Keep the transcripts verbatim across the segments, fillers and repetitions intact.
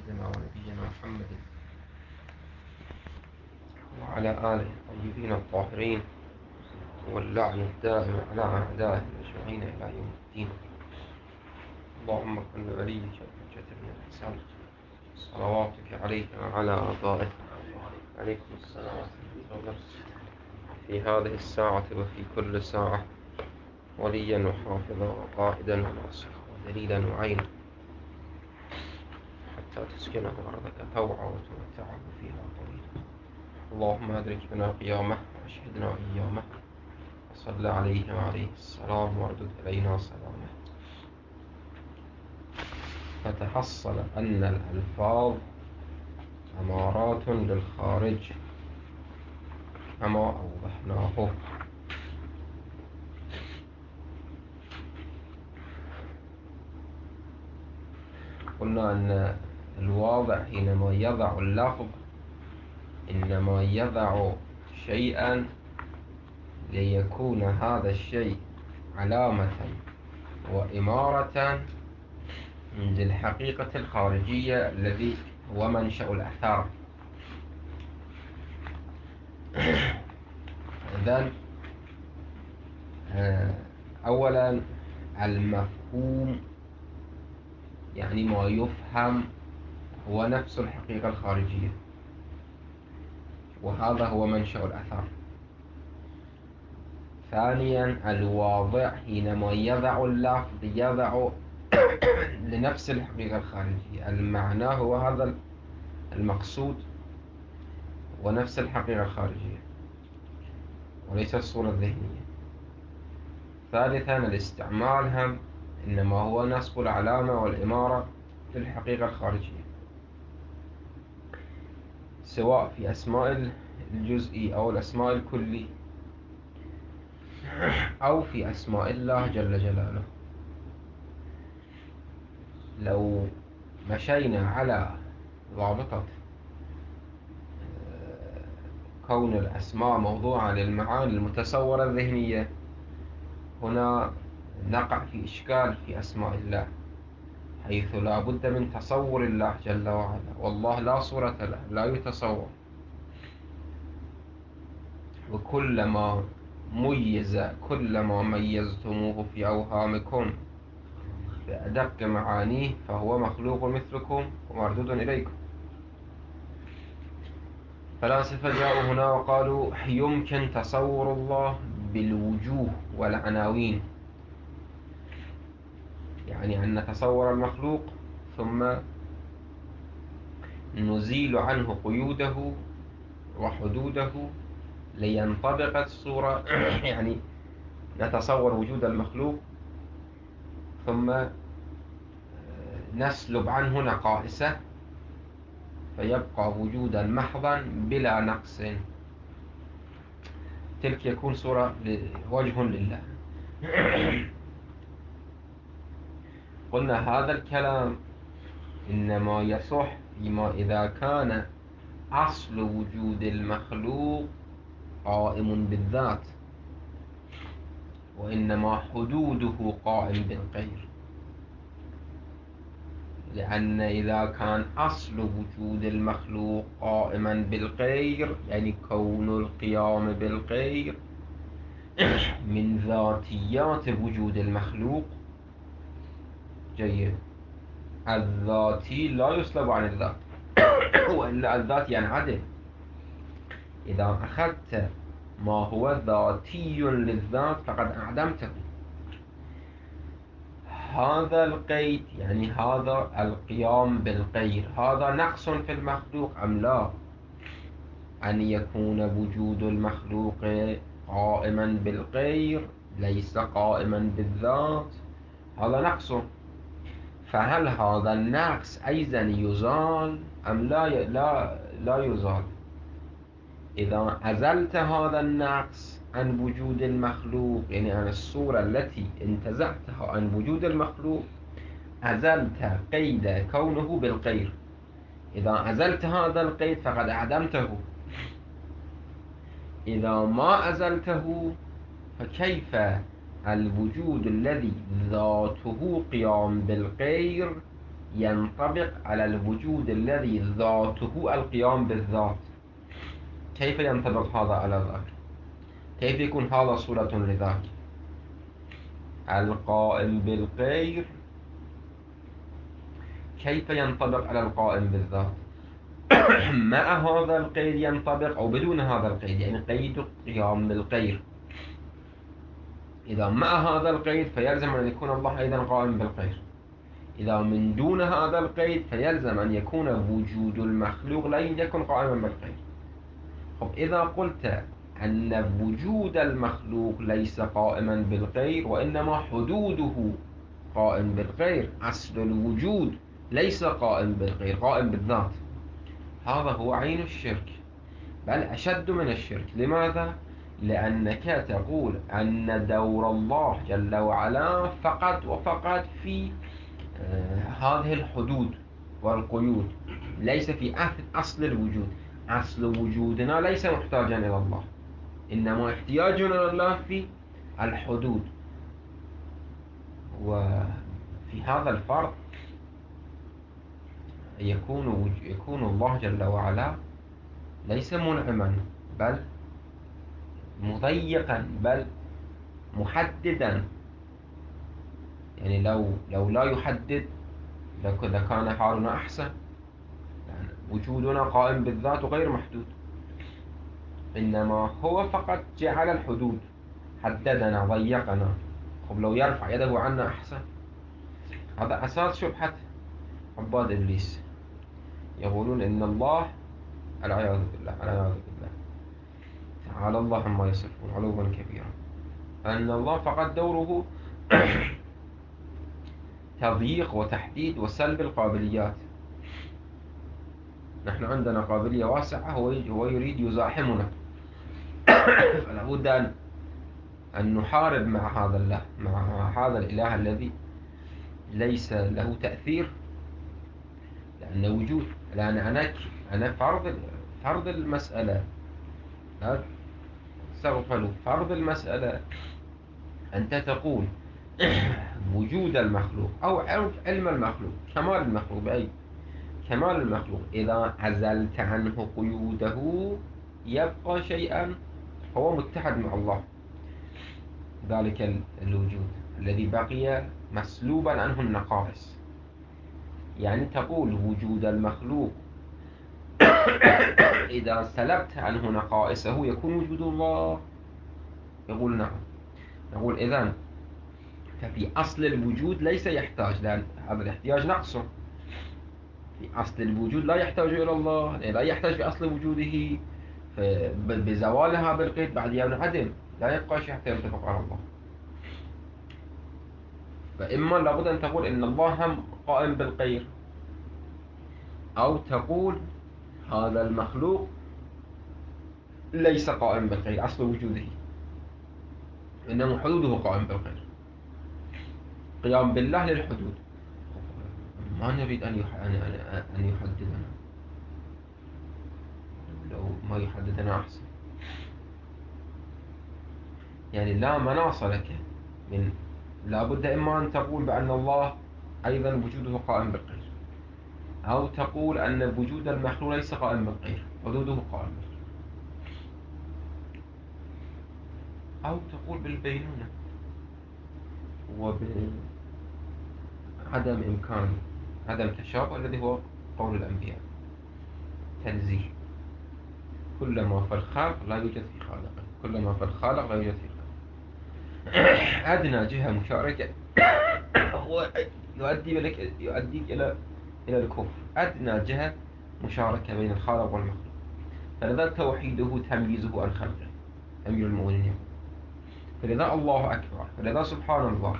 سيدنا ونبينا محمد وعلى آله الطيبين الطاهرين واللعن الدائم على أعدائه أجمعين إلى يوم الدين. اللهم كن وليك الحجة بن الحسن صلواتك عليه وعلى آبائه عليكم السلام ورحمة الله في هذه الساعة وفي كل ساعة وليا وحافظا وقائدا وناصرا ودليلا وعينا حتى تسكنه أرضك طوعا وتمتعه فيها طويلا. اللهم أدرك بنا قيامه وأشهدنا أيامه وصل عليه وعليه السلام واردد إلينا سلامه. فتحصل أن الألفاظ أمارات للخارج كما أوضحناه. قلنا أن الواضع حينما يضع اللفظ إنما يضع شيئا ليكون هذا الشيء علامة وإمارة للحقيقة الخارجية الذي هو منشأ الأثار. إذن أولا المفهوم يعني ما يفهم هو نفس الحقيقة الخارجية، وهذا هو منشأ الأثر. ثانيا الواضع حينما يضع اللفظ يضع لنفس الحقيقة الخارجية، المعنى هو هذا المقصود ونفس الحقيقة الخارجية وليس الصورة الذهنية. ثالثا الاستعمال هم إنما هو نسب العلامة والإمارة للحقيقة الخارجية، سواء في أسماء الجزئي أو الأسماء الكلي أو في أسماء الله جل جلاله. لو مشينا على ضابطة كون الأسماء موضوعة للمعاني المتصورة الذهنية، هنا نقع في إشكال في أسماء الله، حيث لا بد من تصور الله جل وعلا، والله لا صورة له لا يتصور. وكلما ميز كلما ميزتموه في أوهامكم بأدق معانيه فهو مخلوق مثلكم ومردود إليكم. فلاسفة جاءوا هنا وقالوا يمكن تصور الله بالوجوه والعناوين، يعني أن نتصور المخلوق ثم نزيل عنه قيوده وحدوده لينطبق الصورة يعني نتصور وجود المخلوق ثم نسلب عنه نقائصه فيبقى وجودا محضا بلا نقص، تلك يكون صورة وجه لله. قلنا هذا الكلام إنما يصح فيما إذا كان أصل وجود المخلوق قائم بالذات، وإنما حدوده قائم بالغير. لأن إذا كان أصل وجود المخلوق قائما بالغير يعني كون القيام بالغير من ذاتيات وجود المخلوق، جيد، الذاتي لا يسلب عن الذات وإلا الذات ينعدم. إذا أخذت ما هو ذاتي للذات فقد أعدمته. هذا القيد يعني هذا القيام بالغير هذا نقص في المخلوق أم لا؟ أن يكون وجود المخلوق قائما بالغير ليس قائما بالذات هذا نقص. فهل هذا النقص أيضا يزال أم لا لا لا يزال؟ إذا أزلت هذا النقص عن وجود المخلوق يعني عن الصورة التي انتزعتها عن وجود المخلوق أزلت قيد كونه بالغير. إذا أزلت هذا القيد فقد أعدمته. إذا ما أزلته فكيف الوجود الذي ذاته قيام بالغير ينطبق على الوجود الذي ذاته القيام بالذات. كيف ينطبق هذا على ذاك؟ كيف يكون هذا صورة لذاك؟ القائم بالغير كيف ينطبق على القائم بالذات؟ مع هذا القيد ينطبق أو بدون هذا القيد، يعني قيد القيام بالغير. إذا مع هذا القيد فيلزم أن يكون الله أيضا قائم بالغير. إذا من دون هذا القيد فيلزم أن يكون وجود المخلوق لا يكون قائما بالغير. طب إذا قلت أن وجود المخلوق ليس قائما بالغير وإنما حدوده قائم بالغير، أصل الوجود ليس قائم بالغير، قائم بالذات، هذا هو عين الشرك، بل أشد من الشرك. لماذا؟ لأنك تقول أن دور الله جل وعلا فقط وفقط في آه هذه الحدود والقيود، ليس في أصل الوجود. أصل وجودنا ليس محتاجا إلى الله، إنما احتياجنا إلى الله في الحدود. وفي هذا الفرق يكون يكون الله جل وعلا ليس منعما، بل مضيقا، بل محددا. يعني لو لو لا يحدد لكان حالنا أحسن، يعني وجودنا قائم بالذات وغير محدود، إنما هو فقط جعل الحدود، حددنا، ضيقنا. طب لو يرفع يده عنا أحسن. هذا أساس شبهة عباد إبليس، يقولون إن الله، العياذ بالله العياذ بالله، تعالى الله عما يصفون علوا كبيرا، أن الله فقط دوره تضييق وتحديد وسلب القابليات. نحن عندنا قابلية واسعة، هو يريد يزاحمنا، فلا بد أن أن نحارب مع هذا الله، مع هذا الإله الذي ليس له تأثير. لأن وجود، لأن أنا أنا فرض فرض المسألة، لا تغفلوا، فرض المسألة أنت تقول وجود المخلوق أو علم المخلوق، كمال المخلوق، بأي كمال المخلوق، إذا عزلت عنه قيوده يبقى شيئا، هو متحد مع الله. ذلك الوجود الذي بقي مسلوبا عنه النقائص. يعني تقول وجود المخلوق إذا سلبت عنه نقائصه يكون وجود الله. يقول نعم. نقول إذن ففي أصل الوجود ليس يحتاج، لأن هذا الاحتياج نقص. في أصل الوجود لا يحتاج إلى الله، لا يحتاج في أصل وجوده، بزوالها بالقيد بعد ينعدم، لا يبقى شيء حتى ينطبق على الله. فإما لابد أن تقول إن الله هم قائم بالغير، أو تقول هذا المخلوق ليس قائم بالغير أصل وجوده، إنما حدوده قائم بالغير. قيام بالله للحدود، ما نريد أن أن يحددنا، لو ما يحددنا أحسن. يعني لا مناص لك من، لابد إما أن تقول بأن الله أيضا وجوده قائم بالغير، أو تقول أن وجود المخلوق ليس قائم بالغير، حدوده قائم بالغير، أو تقول بالبينونة وبعدم إمكان عدم تشابه الذي هو قول الأنبياء، تنزيه. كلما في الخلق لا يوجد في خالقه، كلما في الخالق لا يوجد في خالقه. أدنى جهة مشاركة هو يؤدي لك يؤديك إلى إلى الكفر. أدنى جهة مشاركة بين الخالق والمخلوق، فلذا توحيده تمييزه عن خلقه، أمير المؤمنين. فلذا الله أكبر، فلذا سبحان الله،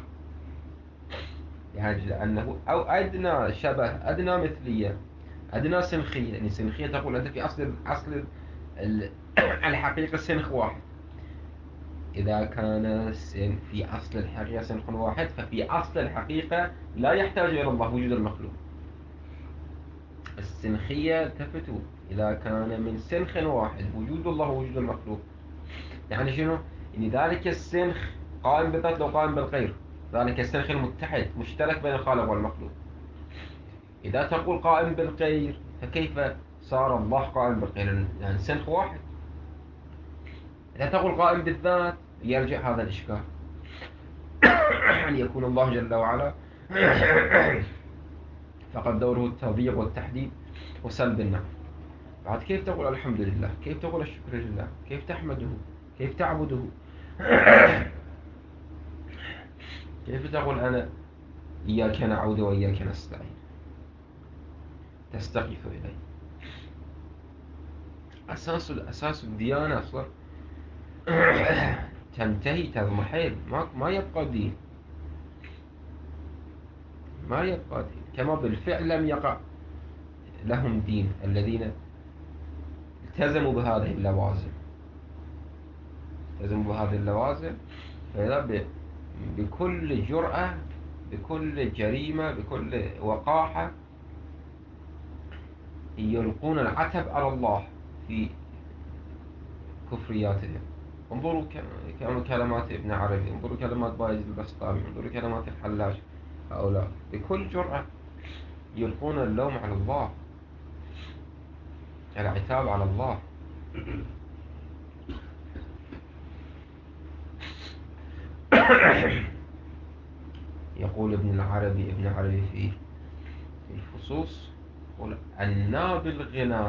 يعني لأنه أو أدنى شبه، أدنى مثلية، أدنى سنخية. يعني سنخية تقول أنت في أصل أصل الحقيقة سنخ واحد. إذا كان في أصل الحقيقة سنخ واحد، ففي أصل الحقيقة لا يحتاج إلى الله وجود المخلوق. السنخية التفتوا، إذا كان من سنخ واحد وجود الله ووجود المخلوق، يعني شنو؟ يعني ذلك السنخ قائم بالذات لو قائم بالغير، ذلك السنخ المتحد مشترك بين الخالق والمخلوق. إذا تقول قائم بالغير فكيف صار الله قائم بالغير؟ يعني سنخ واحد. إذا تقول قائم بالذات يرجع هذا الإشكال أن يكون الله جل وعلا فقد دوره التضييق والتحديد وسلب النعم. بعد كيف تقول الحمد لله؟ كيف تقول الشكر لله؟ كيف تحمده؟ كيف تعبده؟ كيف تقول أنا إياك نعبد وإياك نستعين تستغيث إليه؟ أساس أساس الديانة أصلا تنتهي تضمحل، ما ما يبقى دين، ما يبقى دين. كما بالفعل لم يقع لهم دين الذين التزموا بهذه اللوازم، التزموا بهذه اللوازم فإذا بكل جرأة، بكل جريمة، بكل وقاحة يلقون العتب على الله في كفرياتهم. انظروا كلمات ابن عربي، انظروا كلمات بايزيد البسطامي، انظروا كلمات الحلاج. هؤلاء بكل جرأة يلقون اللوم على الله، العتاب على الله. يقول ابن العربي ابن عربي في في الفصوص، يقول أنا بالغنى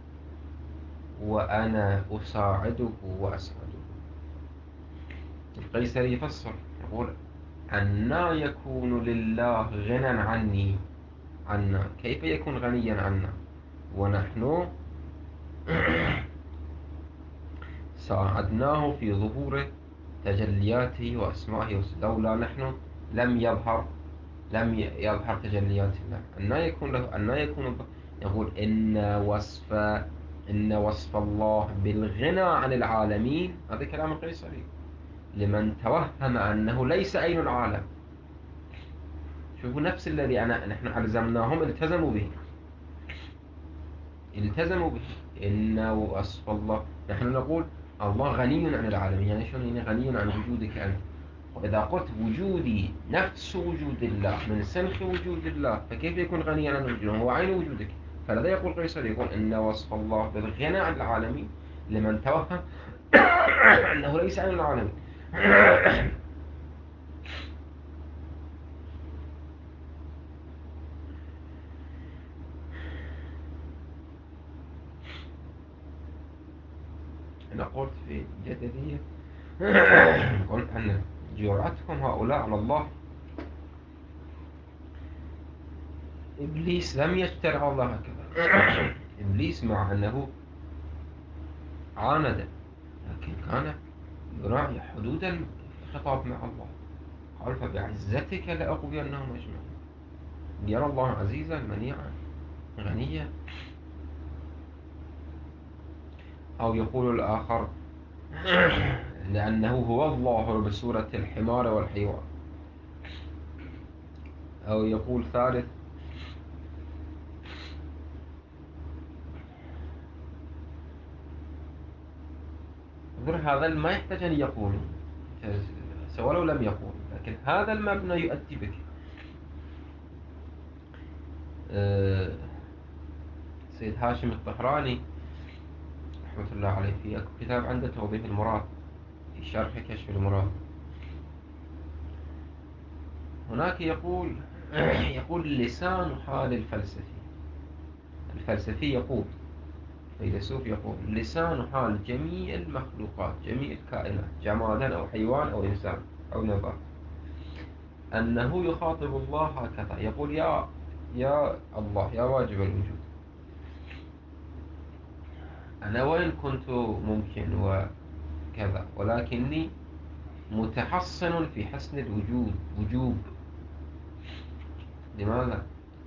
وأنا أساعده وأسعده. القيسري يفسر يقول أنا يكون لله غنى عني عنا، كيف يكون غنيا عنا ونحن ساعدناه في ظهور تجلياته وأسمائه، لولا نحن لم يظهر لم يظهر تجليات الله. أن يكون له أن يكون يقول إن وصف إن وصف الله بالغنى عن العالمين، هذا كلام القيسري، لمن توهم أنه ليس أين العالم. شوفوا نفس الذي أنا نحن ألزمناهم التزموا به، التزموا به. إن وصف الله، نحن نقول الله غني عن العالمين، يعني شو يعني غني عن وجودك أنت؟ وإذا قلت وجودي نفس وجود الله من سنخ وجود الله فكيف يكون غنيا عن وجوده؟ هو عين وجودك. فلذا يقول قيصر يقول إن وصف الله بالغنى عن العالمين لمن توهم أنه ليس عن العالمين. أنا قلت في جدلية قلت أن جرأتهم هؤلاء على الله، إبليس لم يجترع الله هكذا. إبليس مع أنه عاند لكن كان يراعي حدود الخطاب مع الله. قال فبعزتك لأغوينهم أجمعين. يرى الله عزيزا منيعا غنيا. أو يقول الآخر لأنه هو الله بسورة الحمار والحيوان. أو يقول ثالث هذا ما يحتاج أن يقول سواء لو لم يقول، لكن هذا المبنى يؤدي بك. أه سيد هاشم الطهراني رحمة الله عليه في كتاب عنده توضيح المراد في شرح كشف المراد، هناك يقول يقول لسان حال الفلسفي الفلسفي يقول فيلسوف يقول لسان حال جميع المخلوقات جميع الكائنات جمادا أو حيوان أو إنسان أو نبات أنه يخاطب الله هكذا، يقول يا يا الله يا واجب الوجود، أنا وين كنت ممكن وكذا ولكني متحصن في حسن الوجود وجوب. لماذا؟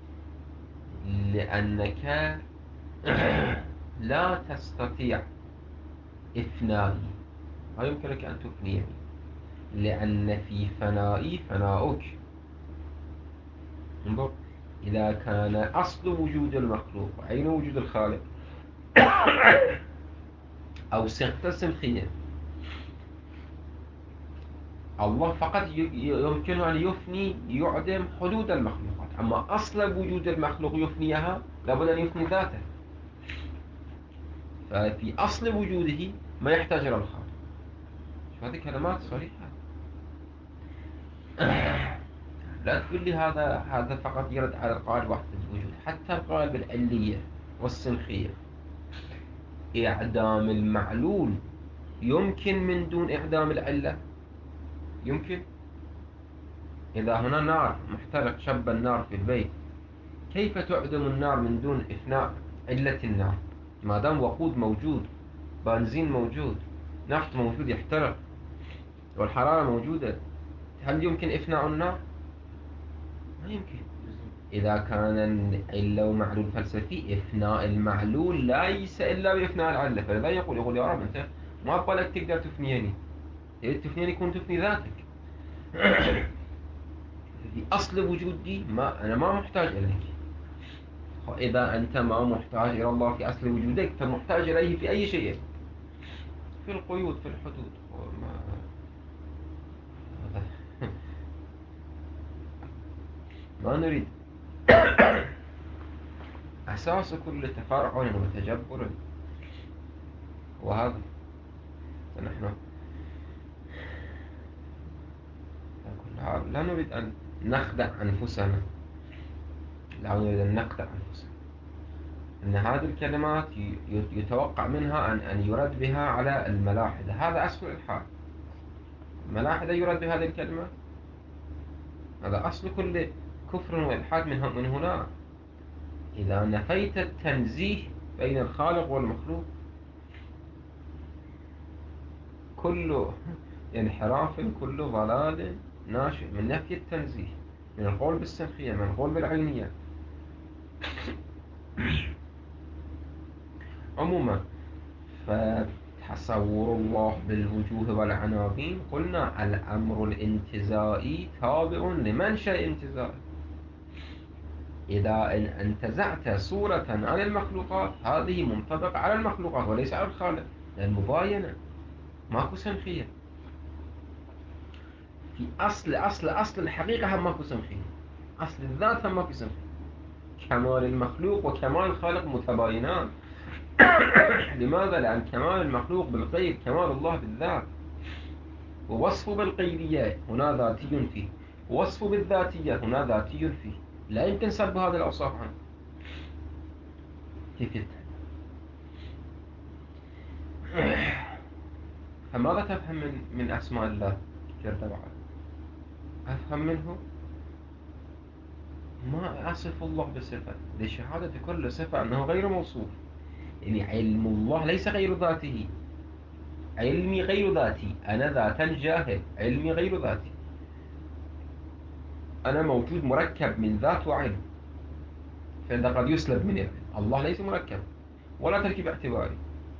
لأنك لا تستطيع إفنائي، ما يمكنك أن تفنيني، لأن في فنائي فناؤك. انظر إذا كان أصل وجود المخلوق عين وجود الخالق أو سنخ سنخية الله فقط يمكنه أن يفني يعدم حدود المخلوقات، أما أصل وجود المخلوق يفنيها لابد أن يفني ذاته. ففي أصل وجوده ما يحتاج إلى الخالق. هذه كلمات صريحة. لا تقول لي هذا هذا فقط يرد على القالب وحدة الوجود، حتى القالب العلية والسنخية. إعدام المعلول يمكن من دون إعدام العلة؟ يمكن. إذا هنا نار محترق، شب النار في البيت، كيف تعدم النار من دون إفناء علة النار؟ ما دام وقود موجود، بنزين موجود، نفط موجود يحترق، والحرارة موجودة، هل يمكن إفناء النار؟ ما يمكن. إذا كان العلة ومعلول فلسفي، إفناء المعلول ليس إلا بإفناء العلة. فلا يقول يقول يا رب أنت ما أبغى لك تقدر تفنيني، إذا تفنيني كون تفني ذاتك. في أصل وجودي ما أنا ما محتاج إليك. إذا أنت ما محتاج إلى الله في أصل وجودك، فمحتاج إليه في أي شيء، في القيود، في الحدود. وما ما نريد. أساس كل تفرع وتجبر وهذا. فنحن لا نريد أن نخدع أنفسنا، لا نريد أن نخدع أنفسنا أن هذه الكلمات يتوقع منها أن أن يرد بها على الملاحدة. هذا أصل الإلحاد. الملاحدة يرد بهذه الكلمة، هذا أصل كل كفر وإلحاد من من هنا. إذا نفيت التنزيه بين الخالق والمخلوق، كل انحراف، كل ضلال ناشئ من نفي التنزيه، من القول بالسنخية، من القول بالعينية. عموما، فتصور الله بالوجوه والعناوين، قلنا الأمر الانتزائي تابع لمنشأ انتزائي. إذا إن انتزعت صورة عن المخلوقات، هذه منطبقة على المخلوقات وليس على الخالق، لأن مباينة، ماكو سنخية. في أصل أصل أصل الحقيقة هم ماكو سنخية، أصل الذات هم ماكو سنخية. كمال المخلوق وكمال الخالق متباينان. لماذا؟ لأن كمال المخلوق بالغير، كمال الله بالذات. ووصفه بالغيرية هنا ذاتي فيه، ووصفه بالذاتية هنا ذاتي فيه. لا يمكن سلب هذه الأوصاف عنه. كيف يتهم؟ فماذا تفهم من, من أسماء الله جل وعلا؟ أفهم منه ما أصف الله بصفة لشهادة كل صفة أنه غير موصوف. يعني علم الله ليس غير ذاته، علمي غير ذاتي، أنا ذاتا جاهل، علمي غير ذاتي. أنا موجود مركب من ذات وعلم، فإذا قد يسلب من العلم. الله ليس مركب ولا تركيب اعتباري،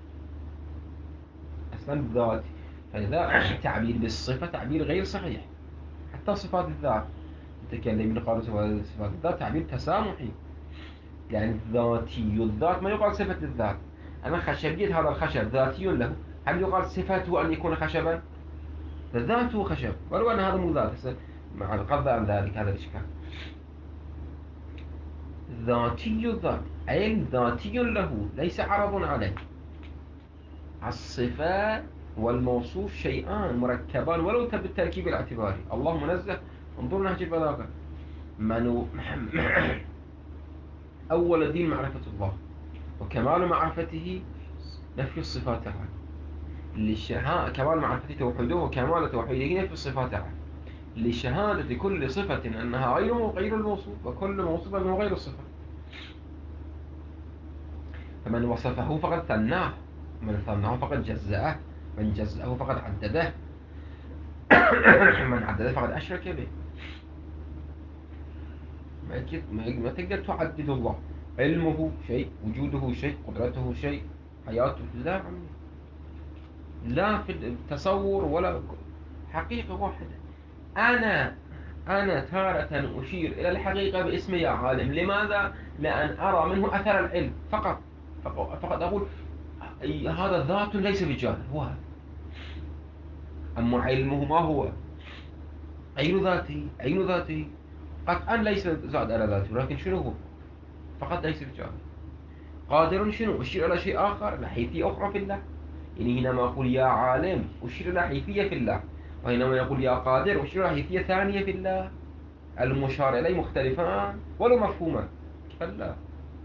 أصلا ذاتي. فإذا تعبير بالصفة تعبير غير صحيح. حتى صفات الذات، متكلمين قالوا صفات الذات تعبير تسامحي، يعني ذاتي الذات ما يقال صفة الذات. أنا خشبية هذا الخشب ذاتي له، هل يقال صفته أن يكون خشبا؟ ذاته خشب، ولو أن هذا مو ذات. مع القصد عن ذلك هذا الإشكال. ذاتي الذات، علم ذاتي له ليس عرض عليه. الصفة والموصوف شيئان مركبان ولو بالتركيب الاعتباري. الله منزه، انظر نهج البلاغة. من أول الدين معرفة الله، وكمال معرفته نفي الصفات عنه. للشهادة كمال معرفته توحيده، وكمال توحيده نفي الصفات عنه. لشهادة كل صفة أنها غير غير الموصوف، وكل موصوف أنه غير الصفة. فمن وصفه فقد ثناه، من ثناه فقد جزأه، من جزأه فقد عدده، من عدده فقد أشرك به. ما تقدر تعدد الله. علمه شيء، وجوده شيء، قدرته شيء، حياته لا عمي. لا في التصور ولا حقيقة واحدة. أنا أنا تارة أشير إلى الحقيقة باسم يا عالم. لماذا؟ لأن أرى منه أثر العلم فقط. فقط أقول هذا ذات ليس بجاهل، هو هذا. أما علمه ما هو؟ عين ذاته عين ذاته قطعا ليس زاد على ذاته، لكن شنو هو؟ فقط ليس بجاهل. قادر شنو؟ أشير إلى شيء آخر، لحيثية أخرى في الله. يعني حينما أقول يا عالم أشير إلى حيثية في الله، وحينما يقول يا قادر أشير إلى حيثية ثانية في الله. المشار إليه مختلفان ولو مفهومان، كلا،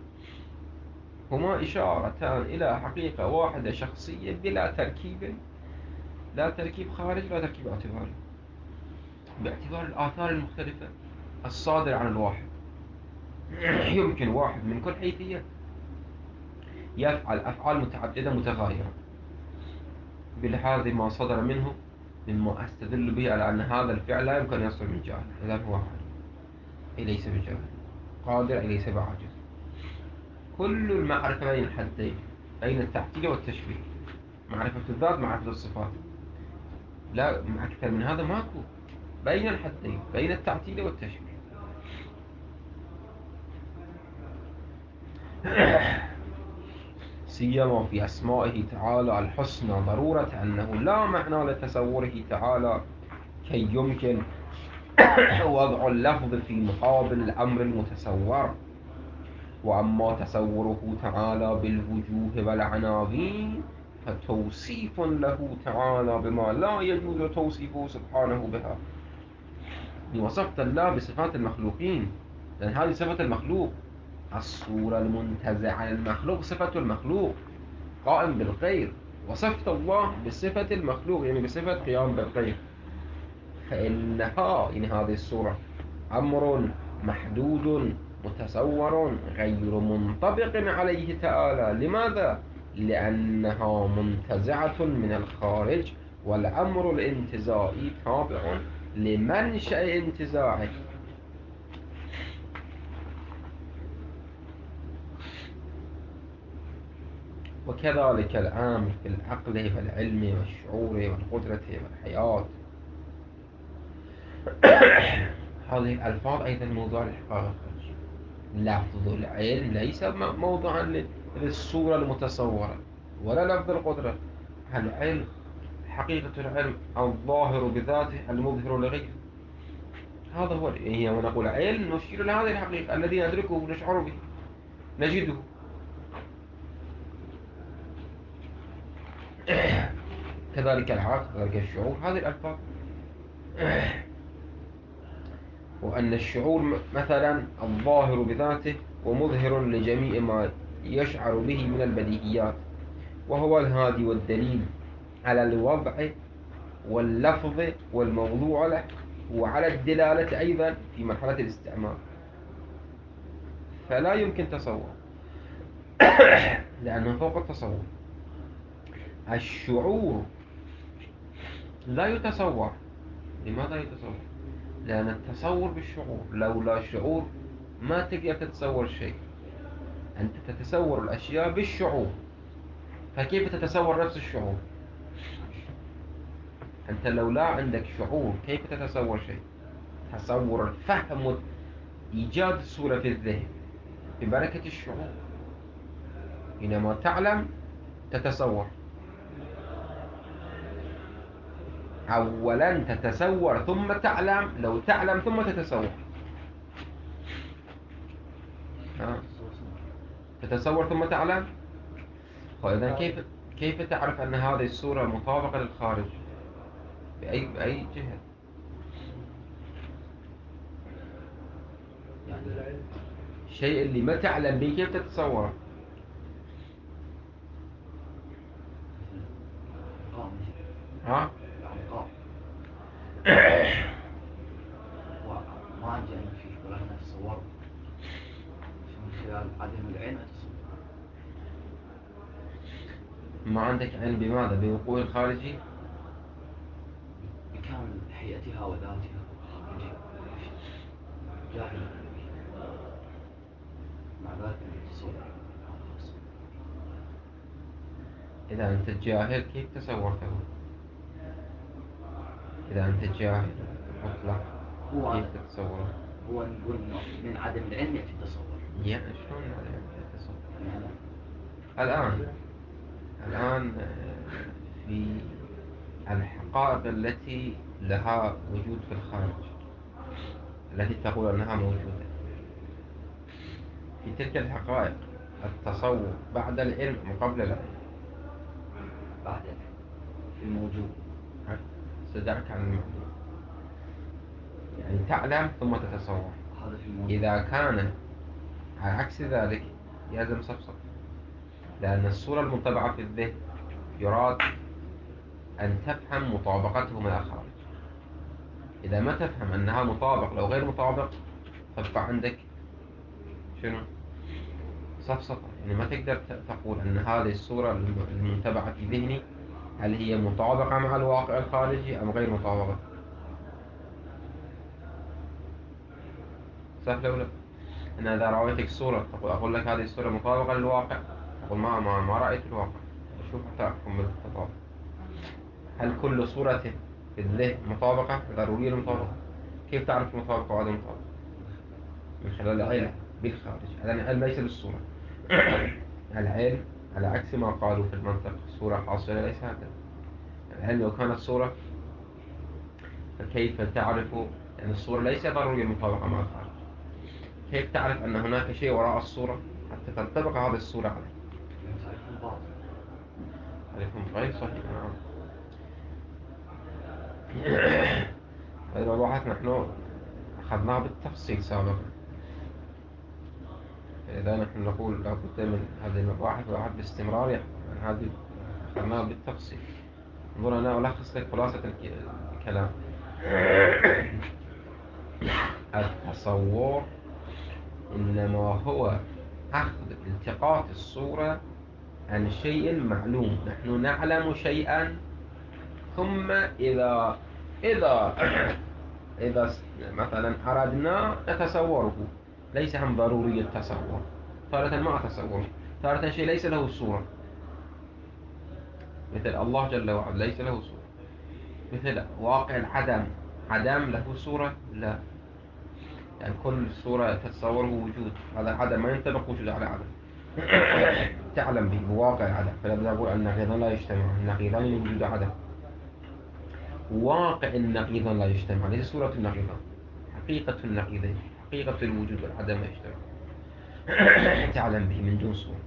هما إشارتان إلى حقيقة واحدة شخصية بلا تركيب، لا تركيب خارج لا تركيب اعتباري، باعتبار الآثار المختلفة الصادرة عن الواحد. يمكن واحد من كل حيثية يفعل أفعال متعددة متغايرة بلحاظ ما صدر منه، مما أستدل به على أن هذا الفعل لا يمكن أن يصدر من جاهل، إذا هو عالم أي ليس بجاهل، قادر أي ليس بعاجز. كل المعرفة بين الحدين، بين التعطيل والتشبيه، معرفة الذات معرفة الصفات، لا أكثر من هذا ماكو، بين الحدين بين التعطيل والتشبيه. سيما في أسمائه تعالى الحسنى، ضرورة أنه لا معنى لتصوره تعالى كي يمكن وضع اللفظ في مقابل الأمر المتصور. وأما تصوره تعالى بالوجوه والعناوين فتوصيف له تعالى بما لا يجوز توصيفه سبحانه بها. وصفت الله بصفات المخلوقين، لأن هذه صفة المخلوق، الصورة المنتزعة عن المخلوق صفة المخلوق قائم بالغير، وصفت الله بصفة المخلوق يعني بصفة قيام بالغير، فإنها يعني هذه الصورة أمر محدود متصور غير منطبق عليه تعالى. لماذا؟ لأنها منتزعة من الخارج، والأمر الانتزاعي تابع لمنشأ انتزاعه. وكذلك الأمر في العقل والعلم والشعور والقدرة والحياة. هذه الألفاظ أيضا موضوع الحقائق. لفظ العلم ليس موضوعا للصورة المتصورة، ولا لفظ القدرة. العلم حقيقة العلم الظاهر بذاته المظهر لغيره، هذا هو. هي ونقول علم نشير إلى هذه الحقيقة الذي ندركه ونشعر به نجده. كذلك العقل كذلك الشعور، هذه الألفاظ. وأن الشعور مثلا الظاهر بذاته ومظهر لجميع ما يشعر به من البديهيات، وهو الهادي والدليل على الوضع واللفظ والموضوع له، وعلى الدلالة أيضا في مرحلة الاستعمال. فلا يمكن تصور لأنه فوق التصور. الشعور لا يتصور. لماذا يتصور؟ لأن التصور بالشعور، لولا شعور ما تقدر تتصور شيء. أنت تتصور الأشياء بالشعور، فكيف تتصور نفس الشعور؟ أنت لو لا عندك شعور كيف تتصور شيء؟ تصور الفهم، إيجاد الصورة في الذهن ببركة الشعور. حينما تعلم تتصور، أولا تتصور ثم تعلم، لو تعلم ثم تتصور. ها. تتصور ثم تعلم. فإذا كيف كيف تعرف أن هذه الصورة مطابقة للخارج؟ بأي بأي جهة؟ يعني الشيء اللي ما تعلم به كيف تتصوره؟ ها؟ ما عندي علم فيه، ولكن أتصور من خلال عدم العلم أتصور. ما عندك علم بماذا؟ بوقوع الخارجي؟ بكامل هيئتها وذاتها، جاهل مع ذلك أن أتصور هذا حاصل. إذا أنت جاهل كيف تصورته؟ إذا أنت جاهل مطلق كيف تتصوره؟ هو نقول من عدم العلم يأتي التصور. يعني شلون من عدم العلم يأتي التصور؟ يعني الآن الآن في الحقائق التي لها وجود في الخارج، التي تقول أنها موجودة. في تلك الحقائق التصور بعد العلم أم قبل العلم؟ بعد العلم في الموجود. صدرك عن المعلوم، يعني تعلم ثم تتصور. هذا في الموجود. إذا كان على عكس ذلك يلزم صفصف، لأن الصورة المنطبعة في الذهن يراد أن تفهم مطابقته مع الخارج. إذا ما تفهم أنها مطابق لو غير مطابق تبقى عندك شنو؟ صفصفة. يعني ما تقدر تقول أن هذه الصورة المنتبعة في ذهني هل هي مطابقة مع الواقع الخارجي أم غير مطابقة. صح لو لا؟ أنا إذا رأيتك صورة تقول أقول لك هذه الصورة مطابقة للواقع، أقول ما ما ما رأيت الواقع، أشوف حتى أحكم بالتطابق. هل كل صورة في الذهن مطابقة ضرورية المطابقة؟ كيف تعرف المطابقة وعدم المطابقة؟ من خلال العلم بالخارج. هذا العلم ليس بالصورة. العلم على عكس ما قالوا في المنطق صورة حاصلة، ليس هكذا. العلم لو كانت صورة فكيف تعرف؟ يعني الصورة ليس ضرورية المطابقة مع الخارج. كيف تعرف أن هناك شيء وراء الصورة حتى تنطبق هذه الصورة عليه؟ تعرف الباطن. تعرفهم غير صحيح. نعم. هذا الواحد نحن أخذناه بالتفصيل سابقا، إذا نحن نقول لابد من هذه المباحث والواحد باستمرار يحفظ يعني هذه أخذناه بالتفصيل. انظر أنا ألخص لك خلاصة الكلام. التصور إنما هو أخذ التقاط الصورة عن شيء معلوم. نحن نعلم شيئا ثم إذا إذا إذا مثلا أردنا نتصوره، ليس هم ضروري التصور. تارة ما أتصور، تارة شيء ليس له صورة، مثل الله جل وعلا ليس له صورة، مثل واقع العدم، عدم له صورة؟ لا. يعني كل صورة تتصوره وجود، هذا عدم ما ينطبق وجود على عدم. تعلم به بواقع العدم. فلا أقول أن النقيضان لا يجتمع، النقيضان من وجود عدم. واقع النقيضان لا يجتمع، ليس صورة النقيضان، حقيقة النقيضين، حقيقة الوجود والعدم لا يجتمع. تعلم به من دون صورة.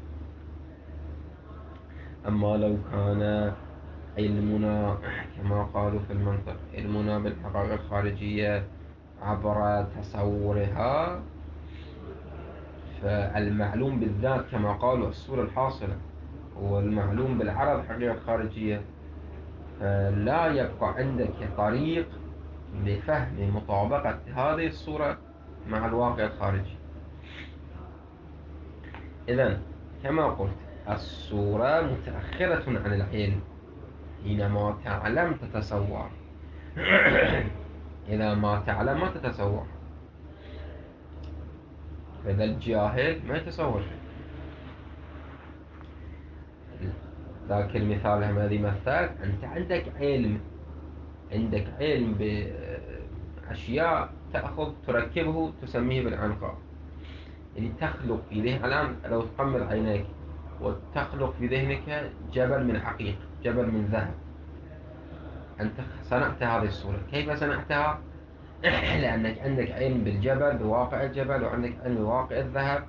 أما لو كان علمنا كما قالوا في المنطق علمنا بالحقائق الخارجية عبر تصورها، فالمعلوم بالذات كما قالوا الصورة الحاصلة، والمعلوم بالعرض حقيقة خارجية، فلا يبقى عندك طريق لفهم مطابقة هذه الصورة مع الواقع الخارجي. إذن كما قلت الصورة متأخرة عن العلم. حينما تعلم تتصور، إذا ما تعلم ما تتصور. فإذا الجاهل ما يتصور شيء. ذاك المثال هم الذي مثال، أنت عندك علم، عندك علم بأشياء تأخذ تركبه تسميه بالعنقاء. يعني تخلق في ذهن، الآن لو تقمل عينيك وتخلق في ذهنك جبل من عقيق، جبل من ذهب، أنت صنعت هذه الصورة. كيف صنعتها؟ لأنك عندك علم بالجبل بواقع الجبل، وعندك علم بواقع الذهب،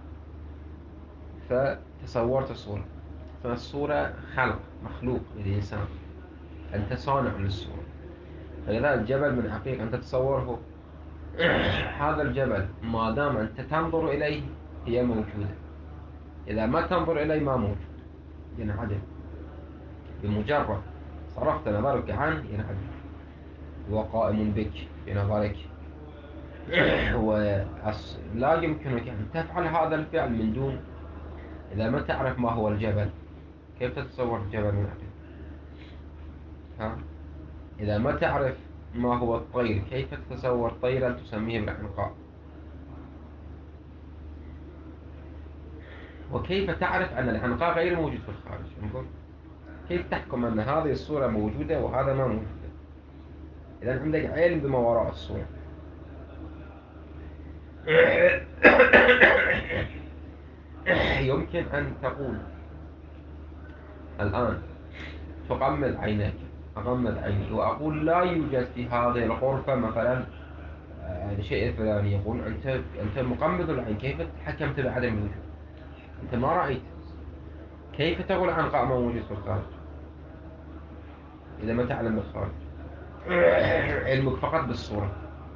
فتصورت الصورة. فالصورة خلق مخلوق للإنسان، أنت صانع للصورة. فإذا الجبل من عقيق أنت تصوره، هذا الجبل ما دام أنت تنظر إليه هي موجودة، إذا ما تنظر إليه ما موجود، ينعدم. بمجرد صرفت نظرك عنه ينعدم، هو قائم بك بنظرك. ولا يمكنك أن تفعل هذا الفعل من دون، إذا ما تعرف ما هو الجبل كيف تتصور الجبل من عقيق؟ ها؟ إذا ما تعرف ما هو الطير كيف تتصور طيرا تسميه بالعنقاء؟ وكيف تعرف أن العنقاء غير موجود في الخارج؟ انظر كيف تحكم أن هذه الصورة موجودة وهذا ما موجودة؟ إذا عندك علم بما وراء الصورة. يمكن أن تقول الآن تقمل عينيك أغمض عيني وأقول لا يوجد في هذه الغرفة مثلا الشيء الفلاني، يقول أنت أنت مغمض العين، كيف تحكمت بعدم الوجود؟ أنت ما رأيت، كيف تقول عن قائم موجود في الخارج إذا ما تعلم بالخارج؟ علمك فقط بالصورة.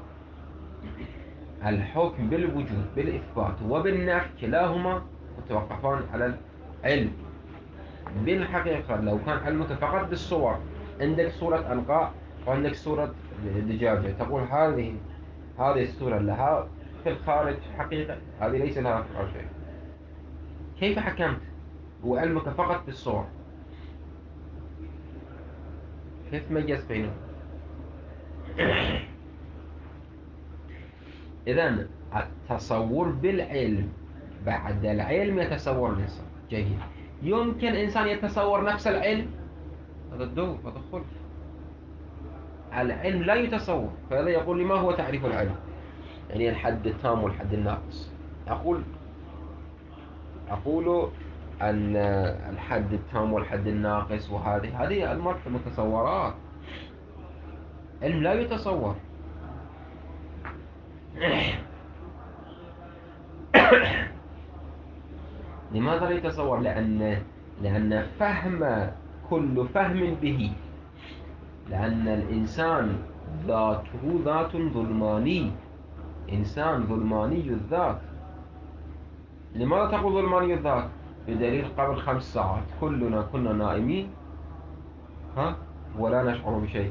الحكم بالوجود بالإثبات وبالنفي كلاهما متوقفان على العلم. بالحقيقة لو كان علمك فقط بالصور، عندك صورة أنقاء وعندك صورة دجاجة، تقول هذه هذه الصورة لها في الخارج حقيقة، هذه ليس لها في الخارج شيء، كيف حكمت وعلمك فقط بالصور؟ كيف تميز بينهم؟ إذن التصور بالعلم، بعد العلم يتصور الإنسان. جيد، يمكن إنسان يتصور نفس العلم؟ هذا الدور، هذا خلف. العلم لا يتصور، فهذا يقول لي ما هو تعريف العلم؟ يعني الحد التام والحد الناقص. أقول أقول أن الحد التام والحد الناقص وهذه هذه المتصورات، علم لا يتصور. لماذا لا يتصور؟ لأن لأن فهم كل فهم به، لأن الإنسان ذاته ذات ظلماني، إنسان ظلماني الذات. لماذا تقول ظلماني الذات؟ بدليل قبل خمس ساعات كلنا كنا نائمين ها ولا نشعر بشيء.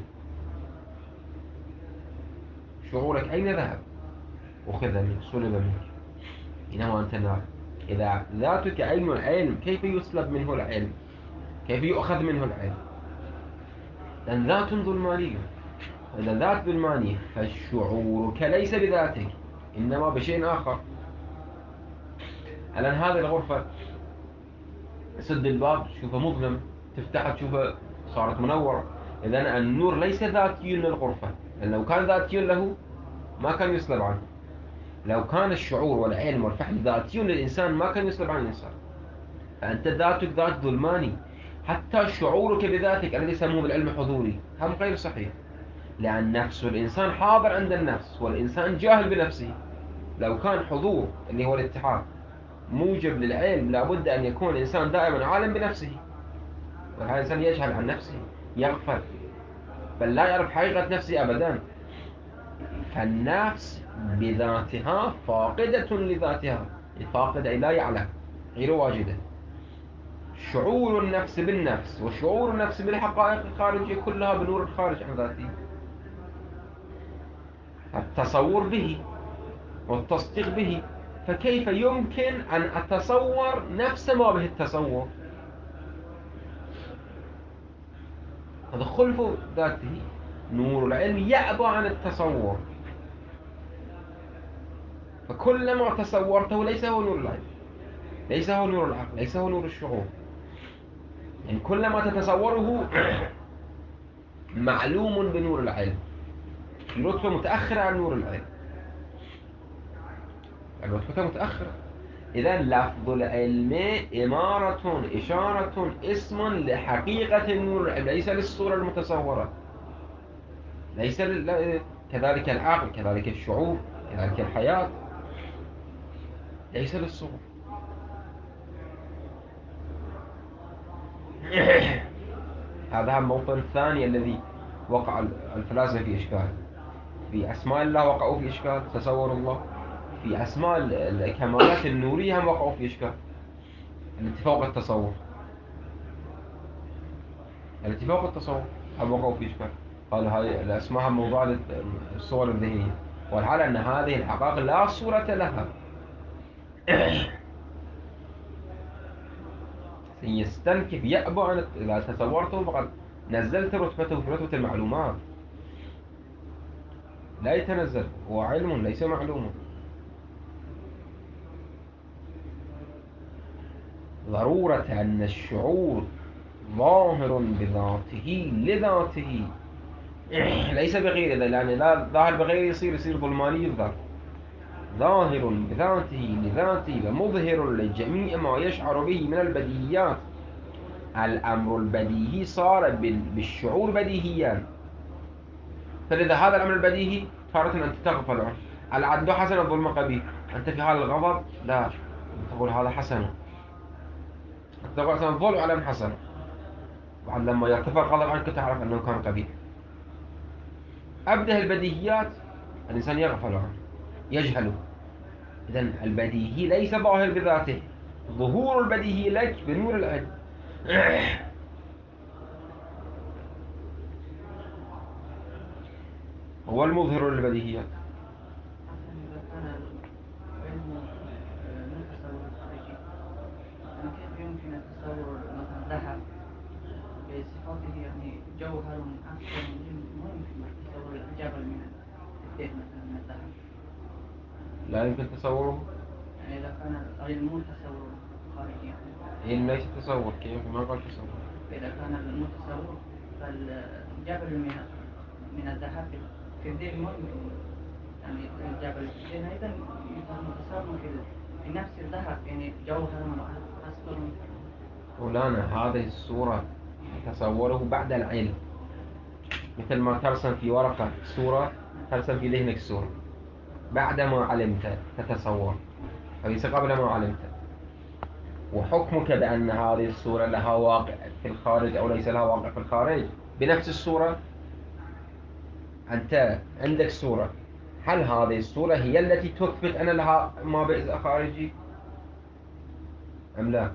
شعورك أين ذهب؟ أخذ منك، سلب منك، إنما أنت نائم. إذا ذاتك عين العلم، كيف يسلب منه العلم؟ كيف يؤخذ منه العلم؟ لأن ذات ظلمانية. إذا ذات ظلمانية فشعورك ليس بذاتك إنما بشيء آخر. الآن هذه الغرفة سد الباب تشوفه مظلم، تفتحه تشوفه صارت منورة. إذن النور ليس ذاتي للغرفة، لأن لو كان ذاتي له ما كان يسلب عنه. لو كان الشعور والعلم والفهم ذاتي للإنسان ما كان يسلب عن الإنسان. فأنت ذاتك ذات ظلماني، حتى شعورك بذاتك الذي يسموه بالعلم حضوري هم غير صحيح، لأن نفس الإنسان حاضر عند النفس والإنسان جاهل بنفسه. لو كان حضور اللي هو الاتحاد موجب للعلم، لابد أن يكون الإنسان دائما عالم بنفسه، وهذا الإنسان يجهل عن نفسه، يغفل، بل لا يعرف حقيقة نفسه أبدا. فالنفس بذاتها فاقدة لذاتها، فاقدة لا يعلم، غير واجدة. شعور النفس بالنفس وشعور النفس بالحقائق الخارجية كلها بنور الخارج عن ذاته. التصور به والتصديق به، فكيف يمكن أن أتصور نفس ما به التصور؟ هذا خلف ذاته. نور العلم يعبى عن التصور، فكل ما تصورته ليس هو نور العلم، ليس هو نور العقل، ليس هو نور الشعور. يعني كل ما تتصوره معلوم بنور العلم، رتبة متأخرة عن نور العلم، الرتبة متأخرة. إذا لفظ العلم إمارة، إشارة، اسم لحقيقة النور العلم، ليس للصورة المتصورة. ليس لل... كذلك العقل، كذلك الشعور، كذلك الحياة، ليس للصور. هذا الموطن الثاني الذي وقع الفلاسفة في إشكال. في أسماء الله وقعوا في إشكال، تصور الله. في أسماء الكمالات النورية هم وقعوا في إشكال، التي فوق التصور، التي فوق التصور هم وقعوا في إشكال. قالوا هاي الأسماء هم موضوع الصور الذهنية، والحال أن هذه الحقائق لا صورة لها. يستنكف، يأبى عن، إذا تصورته فقد نزلت رتبته في رتبة المعلومات، لا يتنزل، هو علم ليس معلوم. ضرورة أن الشعور ظاهر بذاته لذاته ليس بغيره، لأن لا ظاهر بغيره يصير يصير ظلماني الذات. ظاهر بذاته لذاته ومظهر لجميع ما يشعر به من البديهيات الأمر البديهي صار بالشعور بديهيا. فلذا هذا الأمر البديهي تارة أنت تغفل عنه. العدل حسن الظلم قبيح، أنت في حال الغضب لا تقول هذا حسن، أنت تقول أصلا الظلم على حسن، بعد لما يرتفع الغضب عنك تعرف أنه كان قبيح. أبدأ البديهيات الإنسان يغفل عنه يجهله. إذن البديهي ليس ظاهر بذاته، ظهور البديهي لك بنور العلم. هو المظهر للبديهيات. إذا كان العلم متصور الخارجي، يعني كيف يمكن التصور مثلا ذهب بصفاته يعني جوهر أكثر من، ما يمكن تصور الجبل من الذهب مثلا من الذهب. لا يمكن تصوره. يعني إذا كان العلم متصور خارجي يعني. علم ليس تصور، كيف ما قال تصور؟ إذا كان المتصور فالجبل من من الذهب في الذهن ما يمكن، يعني الجبل في الذهن أيضا متصور في في نفس الذهب، يعني جوهر أصغر. مولانا هذه الصورة تصوره بعد العلم، مثل ما ترسم في ورقة صورة ترسم في ذهنك صورة، بعد ما علمت تتصور، فليس قبل ما علمت. وحكمك بأن هذه الصورة لها واقع في الخارج أو ليس لها واقع في الخارج بنفس الصورة. أنت عندك صورة، هل هذه الصورة هي التي تثبت أن لها ما بعد خارجي أم لا؟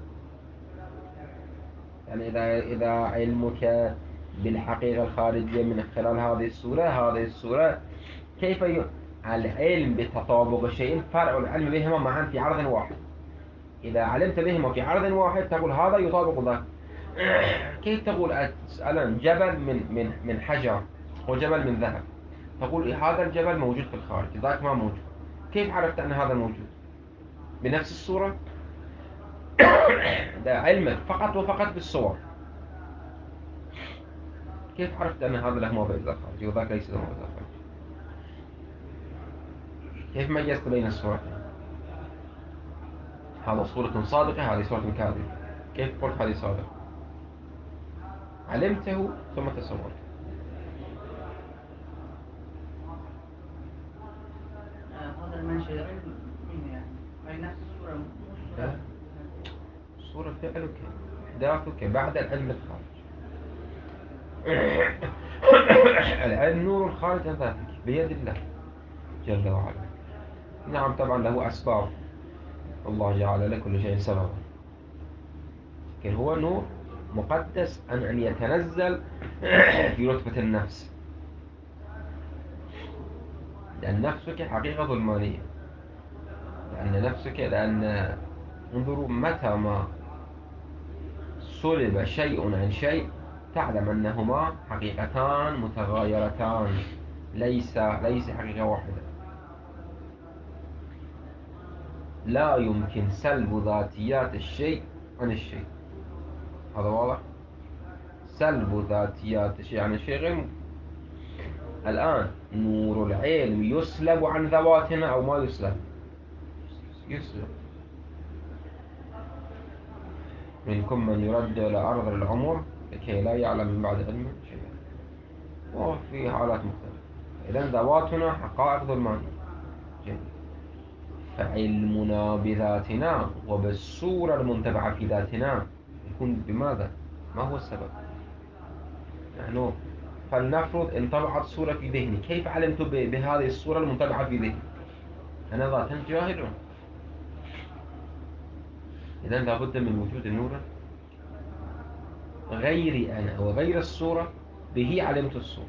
يعني إذا إذا علمك بالحقيقة الخارجية من خلال هذه الصورة، هذه الصورة كيف ي... العلم بتطابق الشيئين فرع العلم بهما معا في عرض واحد. إذا علمت بهما في عرض واحد تقول هذا يطابق ذاك. كيف تقول الآن جبل من من من حجر وجبل من ذهب، تقول هذا الجبل موجود في الخارج ذاك ما موجود، كيف عرفت أن هذا موجود بنفس الصورة؟ ده علمك فقط وفقط بالصور، كيف عرفت أن هذا له ما بين الخارج وذاك ليس له ما بين الخارج؟ كيف ميزت بين الصورتين؟ هذا صورة صادقة هذه صورة كاذبة، كيف قلت هذه صادقة؟ علمته ثم تصورت. هذا المنشأ العلم منه يعني، هاي نفس الصورة مو صورة. صورة فعلك إحداثك بعد العلم الخارج. العلم نور الخارج عن ذاتك بيد الله جل وعلا. نعم طبعا له أسباب، الله جعل لكل شيء سببا، لكن هو نور مقدس عن أن يتنزل في رتبة النفس، لأن نفسك حقيقة ظلمانية، لأن نفسك لأن انظروا متى ما صلب شيء عن شيء تعلم أنهما حقيقتان متغايرتان، ليس ليس حقيقة واحدة. لا يمكن سلب ذاتيات الشيء عن الشيء، هذا واضح. سلب ذاتيات الشيء عن الشيء غير ممكن. الآن نور العلم يسلب عن ذواتنا أو ما يسلب؟ يسلب. منكم من يرد إلى أرض العمر لكي لا يعلم من بعد علم شيئا، وفي حالات مختلفة. إذن ذواتنا حقائق ظلمانية. جميل. فعلمنا بذاتنا وبالصورة المنتبعة في ذاتنا يكون بماذا؟ ما هو السبب؟ نحن فلنفرض ان طلعت صورة في ذهني، كيف علمت بهذه الصورة المنتبعة في ذهني؟ أنا ذاتا جاهل. إذن لابد من وجود النور غيري أنا وغير الصورة به علمت الصورة.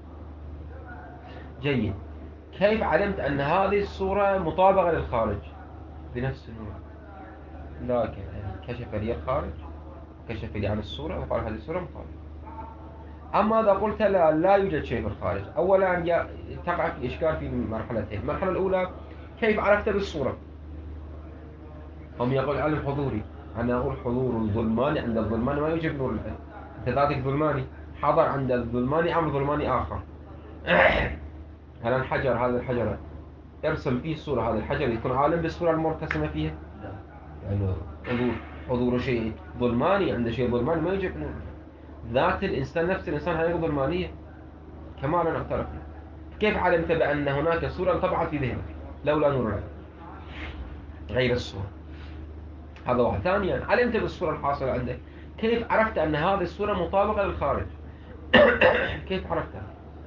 جيد. كيف علمت أن هذه الصورة مطابقة للخارج؟ بنفس النور. لكن كشف لي الخارج وكشف لي عن الصورة وقال هذه الصورة مطابقة. أما إذا قلت لا, لا يوجد شيء في الخارج، أولا تقع في إشكال في مرحلتين. المرحلة الأولى كيف عرفت بالصورة؟ هم يقول علم حضوري، أنا أقول حضور الظلمان عند الظلمان ما يوجد نور العلم. أنت ذاتك ظلماني، حضر عند الظلمان أمر ظلماني آخر. هل الحجر هذا الحجر ارسم فيه صورة، هذا الحجر يكون عالم بالصورة المرتسمة فيها؟ لا. يعني انظر حضور شيء ظلماني، عند شيء ظلماني ما يجب نور. ذات الإنسان، نفس الإنسان هذه ظلمانية كما لا نعترف. كيف علمت بأن هناك صورة طبعت في ذهنك لولا نور العلم غير الصورة؟ هذا واحد. ثانيا، علمت بالصورة الحاصلة عندك، كيف عرفت أن هذه الصورة مطابقة للخارج؟ كيف عرفتها؟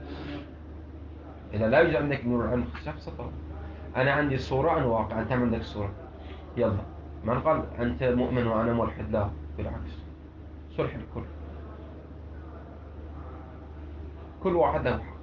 إذا لا يوجد عندك نور العلم شخص طبعا. أنا عندي صورة عن واقع، أنت عندك صورة، يلا ما نقال أنت مؤمن وأنا ملحد، لا بالعكس، صلح الكل، كل واحد له حق.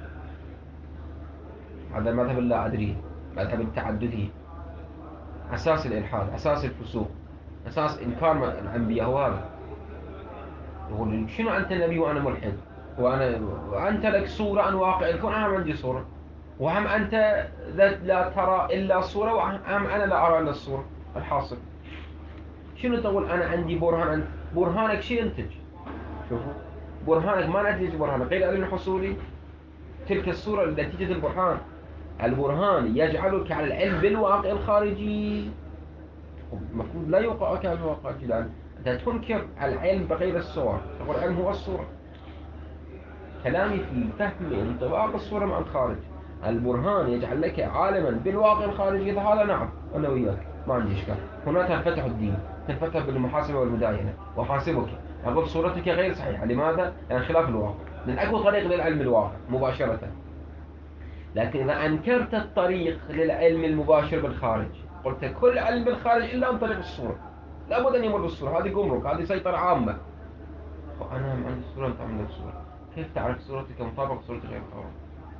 هذا مذهب اللا أدري، مذهب التعددية، أساس الإلحاد، أساس الفسوق، أساس إنكار الأنبياء. هو هذا يقول شنو أنت نبي وأنا ملحد، وأنا وأنت لك صورة عن واقع الكون، أنا عندي صورة، وهم أنت لا ترى إلا صورة، وهم أنا لا أرى إلا الصورة. الحاصل شنو تقول أنا عندي برهان؟ أنت برهانك شيء ينتج، شوفوا برهانك ما نتيجة برهانك غير علم حصولي. تلك الصورة نتيجة البرهان. البرهان يجعلك على العلم بالواقع الخارجي، المفروض لا يوقعك على الواقع الآن. أنت تنكر العلم بغير الصور، تقول العلم هو الصورة. كلامي في فهم انطباق الصورة مع الخارج. البرهان يجعل لك عالما بالواقع الخارجي، إذا هذا نعم أنا وياك ما عندي إشكال. هنا تنفتح الدين، تنفتح بالمحاسبة والمداينة، وحاسبك أقول صورتك غير صحيحة. لماذا؟ لأن خلاف الواقع. من أقوى طريق للعلم الواقع مباشرة. لكن إذا أنكرت الطريق للعلم المباشر بالخارج، قلت كل علم بالخارج إلا عن طريق الصورة، لابد أن يمر بالصورة، هذه جمرك، هذه سيطرة عامة. وأنا عندي صورة، أنت عندك صورة، كيف تعرف صورتك مطابقة صورتك غير مطابقة؟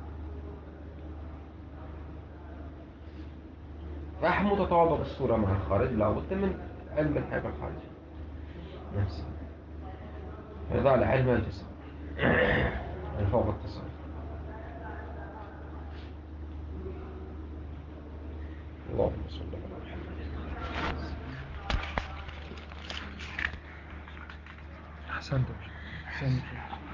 فهم متطابق الصورة مع الخارج لابد من علم الحقيقة الخارجي نفسه. هذا العلم الجسم من فوق التصور. اللهم صل على محمد. أحسنت. أحسنت.